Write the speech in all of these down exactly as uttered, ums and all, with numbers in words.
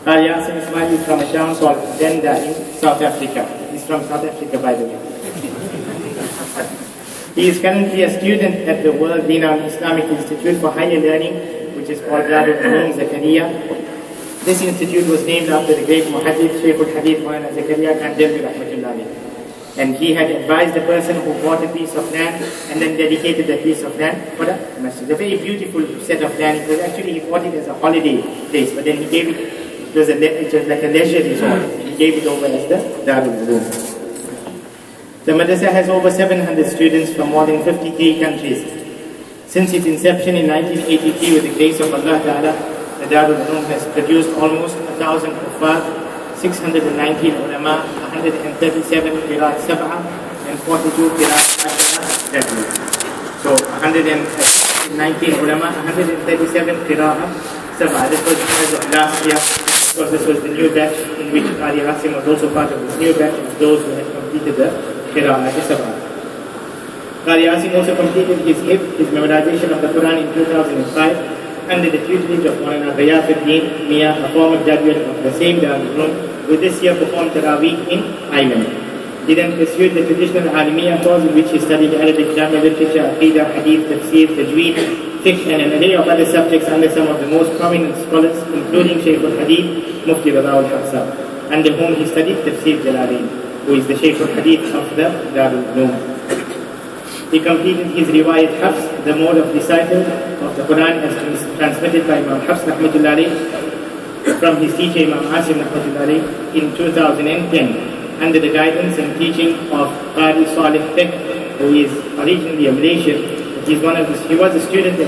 Qari Asim Ismail is from a town called Denda in South Africa. He's from South Africa, by the way. He is currently a student at the world-renowned Islamic Institute for Higher Learning, which is called Darul Uloom Zakaria. This institute was named after the great Muhaddith, Shaykh al-Hadith, Maulana Zakaria Khan Jalvi Rahmatullahi. And he had advised the person who bought a piece of land and then dedicated that piece of land for the masjid. A very beautiful set of land. It was actually, he bought it as a holiday place, but then he gave it, it was, a, it was like a leisure resort. He gave it over as the Darul Uloom. The madrasa has over seven hundred students from more than fifty-three countries. Since its inception in nineteen eighty-three, with the grace of Allah Ta'ala, the Darul Uloom has produced almost one thousand kuffar, six hundred nineteen ulama, one hundred thirty-seven qiraat sab'ah, and forty-two qiraat ashara. So one hundred nineteen ulama, one hundred thirty-seven qiraat sab'ah. This was as of last year. Of course, this was the new batch in which Qari Asim was also part of this new batch of those who had completed the qiraat sab'ah. Qari Asim also completed his hifz, his memorization of the Quran in two thousand five under the tutelage of Maulana Ghayath-ud-Din Mia, a former graduate of the same Darul Uloom, who this year performed Taraweeh in Ireland. He then pursued the traditional Alimiya course in which he studied Arabic grammar, literature, Aqidah, Hadith, Tafsir, Tajweed, Fiqh, and an array of other subjects under some of the most prominent scholars, including Shaykh al-Hadith, Mufti Rada al-Hafsa, under whom he studied Tafsir Jalalain, who is the Shaykh al-Hadith of the Darul Uloom. He completed his riwayat Hafs, the mode of recital of the Quran as transmitted by Imam Hafs Rahmatullahi from his teacher Imam Asim Rahmatullahi in two thousand ten under the guidance and teaching of Qari Salih Fiqh, who is originally a Malaysian. He's one of the, he was a student,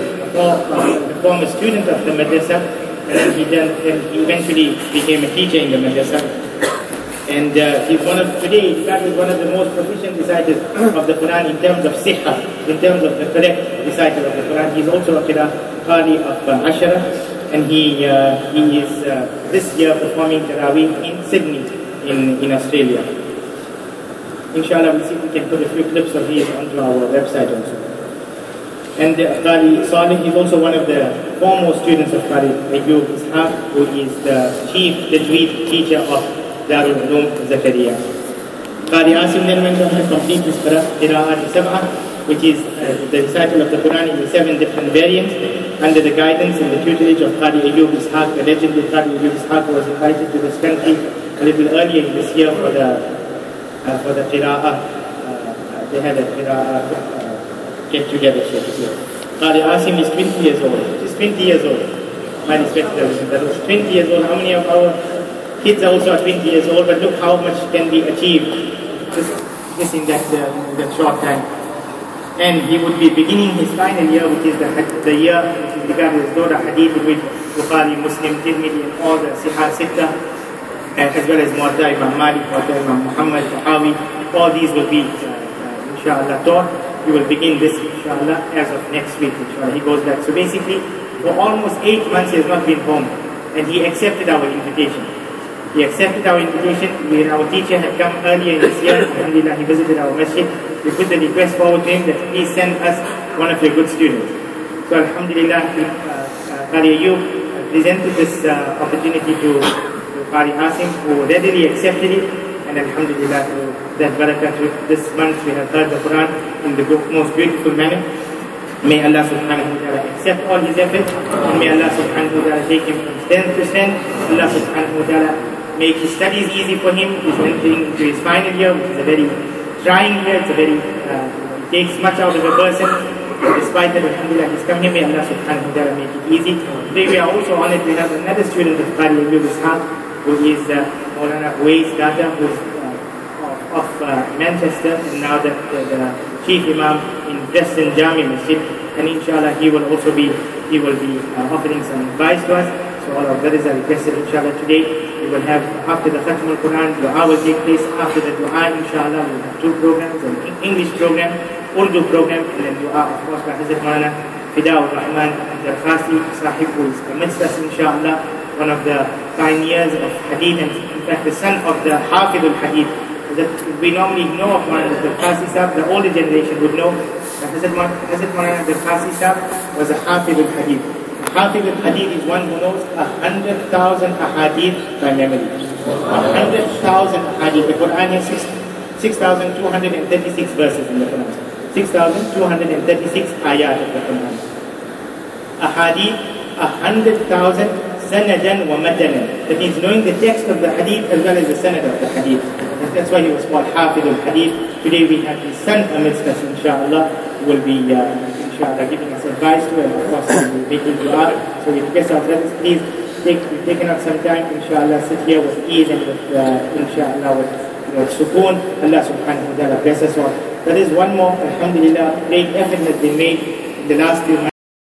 a former student of the madrasa, and then he, done, and he eventually became a teacher in the madrasa. And uh, he's one of, today, in fact, he's one of the most proficient reciters of the Quran in terms of sihha, in terms of the correct recital of the Quran. He's also a Qari of uh, Ashara, and he uh, he is uh, this year performing Taraweeh in Sydney, in, in Australia. Inshallah, we'll see if we can put a few clips of these onto our website also. And uh, Qari Salih is also one of the foremost students of Qari Ayyub Ishaq, who is the chief Tajweed teacher of Darul Uloom Zakaria. Qari Asim then went on to complete his Qiraat Sab'ah, which is uh, the recital of the Quran in the seven different variants, under the guidance and the tutelage of Qari Ayyub Ishaq. The legendary Qari Ayyub Ishaq was invited to this country a little earlier in this year for the uh, for the Qiraat. Uh, they had a Qiraat uh, get together. Qari Asim is twenty years old. He's twenty years old. My respect, that was twenty years old. How many of our kids are also twenty years old, but look how much can be achieved just, just in that, uh, that short time. And he would be beginning his final year, which is the, the year which is regarded as Dawra Hadith, in which Bukhari, Muslim, Tirmidhi, and all the Sihah Sitta, uh, as well as Muwatta, Imam Malik, Muwatta, Imam Muhammad, Tahawi, all these will be, uh, uh, inshallah, taught. He will begin this, inshallah, as of next week, inshallah. He goes back. So basically, for almost eight months, he has not been home, and he accepted our invitation. He accepted our invitation. When our teacher had come earlier in this year, alhamdulillah, he visited our masjid. We put the request forward to him that please send us one of your good students. So alhamdulillah, uh, Qari Ayyub presented this uh, opportunity to, to Qari Asim, who readily accepted it. And alhamdulillah, that barakah, this month we have heard the Quran in the most beautiful manner. May Allah subhanahu wa ta'ala accept all his efforts, and may Allah subhanahu wa ta'ala take him from strength to strength. Allah subhanahu wa ta'ala make his studies easy for him. He's entering into his final year, which is a very trying year. It's a very, uh, it takes much out of a person. Despite that, alhamdulillah, he's come here. May Allah subhanahu wa ta'ala make it easy. Today we are also honored to have another student of Qari Ayyub Ishaq, who is uh, Maulana Uwais Data, who is uh, of, of uh, Manchester, and now the, the, the Chief Imam in Preston Jami Masjid. And inshallah, he will also be, he will be uh, offering some advice to us. So all our brothers are requested, inshallah, today we will have, after the Khatm al-Quran, dua will take place. After the dua, inshallah, we will have two programs, an English program, Urdu program, and then dua, of course, by Hazrat Maulana Fida ur-Rahman Darkhasi Sahib, who is amidst us, inshallah, one of the pioneers of Hadith, and in fact the son of the Hafid al-Hadith. That we normally know of Maulana Darkhasi Sahib, the older generation would know that Hazrat Maulana Darkhasi Sahib was a Hafid al-Hadith. Hafid al-Hadith is one who knows a hundred thousand ahadith by memory. A hundred thousand ahadith. The Quran has six, six thousand two hundred thirty-six verses in the Quran. six thousand two hundred thirty-six ayat of the Quran. Ahadith, a hundred thousand sanadan wa matanan. That means knowing the text of the hadith as well as the sanad of the hadith. And that's why he was called Hafid al-Hadith. Today we have his son amidst us, inshallah, who will be uh, inshallah giving us advice to, and of course we'll be making dua. So we request our brothers, please take, we've taken out some time, inshallah, sit here with ease and with uh, inshallah with, you know, sukoon. Allah subhanahu wa ta'ala bless us all. That is one more, alhamdulillah, great effort has been made in the last few months.